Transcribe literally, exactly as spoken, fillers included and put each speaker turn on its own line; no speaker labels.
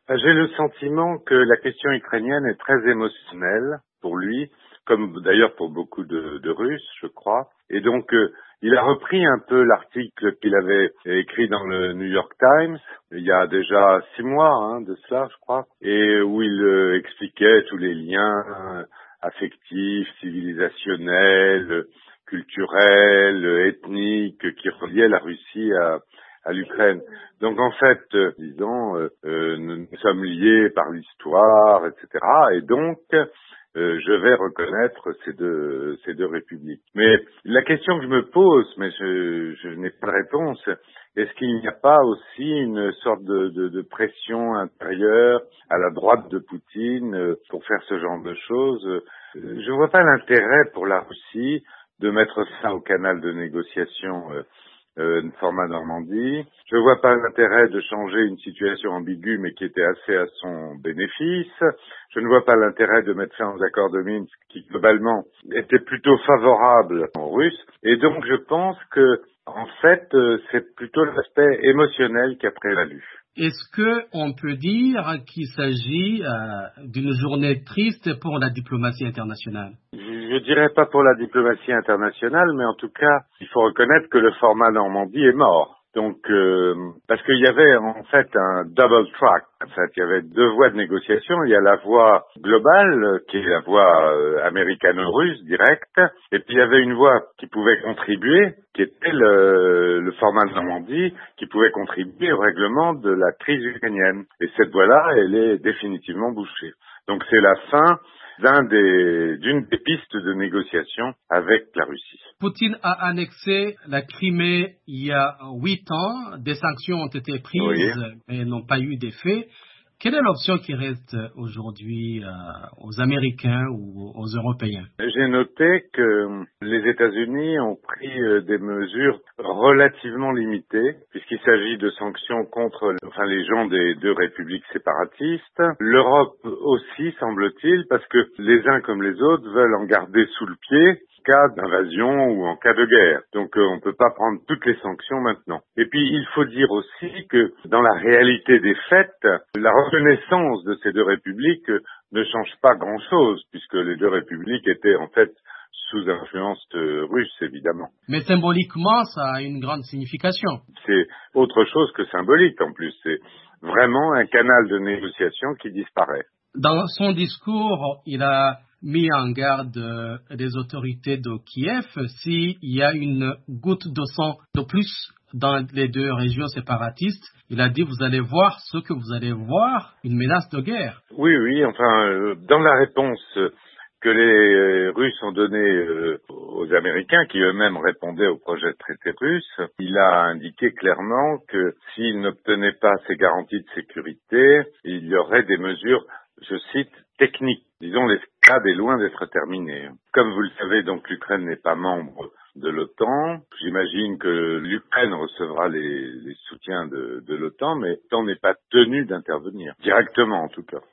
J'ai le sentiment que la question ukrainienne est très émotionnelle pour lui, comme d'ailleurs pour beaucoup de, de Russes, je crois. Et donc, euh, il a repris un peu l'article qu'il avait écrit dans le New York Times, il y a déjà six mois hein, de cela, je crois, et où il euh, expliquait tous les liens euh, affectifs, civilisationnels, culturels, ethniques qui reliaient la Russie à à l'Ukraine. Donc en fait, euh, disons, euh, euh, nous, nous sommes liés par l'histoire, et cetera. Et donc, euh, je vais reconnaître ces deux, ces deux républiques. Mais la question que je me pose, mais je, je n'ai pas de réponse, est-ce qu'il n'y a pas aussi une sorte de, de, de pression intérieure à la droite de Poutine euh, pour faire ce genre de choses? Je ne vois pas l'intérêt pour la Russie de mettre fin au canal de négociation euh, Euh, format Normandie. Je vois pas l'intérêt de changer une situation ambiguë mais qui était assez à son bénéfice. Je ne vois pas l'intérêt de mettre fin aux accords de Minsk qui globalement étaient plutôt favorables aux Russes. Et donc je pense que en fait euh, c'est plutôt l'aspect émotionnel qui a prévalu.
Est-ce que on peut dire qu'il s'agit euh, d'une journée triste pour la diplomatie internationale?
Je dirais pas pour la diplomatie internationale, mais en tout cas, il faut reconnaître que le format Normandie est mort. Donc, euh, parce qu'il y avait en fait un double track. En fait, il y avait deux voies de négociation. Il y a la voie globale, qui est la voie euh, américano-russe directe, et puis il y avait une voie qui pouvait contribuer, qui était le, le format de Normandie, qui pouvait contribuer au règlement de la crise ukrainienne. Et cette voie-là, elle est définitivement bouchée. Donc, c'est la fin d'un des, d'une des pistes de négociation avec la Russie.
Poutine a annexé la Crimée il y a huit ans. Des sanctions ont été prises, oui, mais n'ont pas eu d'effet. Quelle est l'option qui reste aujourd'hui euh, aux Américains ou aux Européens?
J'ai noté que les États-Unis ont pris euh, des mesures relativement limitées, puisqu'il s'agit de sanctions contre enfin, les gens des deux républiques séparatistes. L'Europe aussi, semble-t-il, parce que les uns comme les autres veulent en garder sous le pied en cas d'invasion ou en cas de guerre. Donc euh, on ne peut pas prendre toutes les sanctions maintenant. Et puis il faut dire aussi que dans la réalité des faits, la reconnaissance de ces deux républiques ne change pas grand-chose, puisque les deux républiques étaient en fait sous influence russe, évidemment.
Mais symboliquement, ça a une grande signification.
C'est autre chose que symbolique, en plus. C'est vraiment un canal de négociation qui disparaît.
Dans son discours, il a mis en garde euh, les autorités de Kiev s'il y a une goutte de sang de plus dans les deux régions séparatistes. Il a dit, vous allez voir ce que vous allez voir, une menace de guerre.
Oui, oui, enfin, euh, dans la réponse que les Russes ont donnée euh, aux Américains, qui eux-mêmes répondaient au projet de traité russe, il a indiqué clairement que s'ils n'obtenaient pas ces garanties de sécurité, il y aurait des mesures, je cite, techniques. Disons, l'escalade est loin d'être terminée. Comme vous le savez, donc l'Ukraine n'est pas membre de l'OTAN. J'imagine que l'Ukraine recevra les, les soutiens de, de l'OTAN, mais l'OTAN n'est pas tenu d'intervenir, directement en tout cas.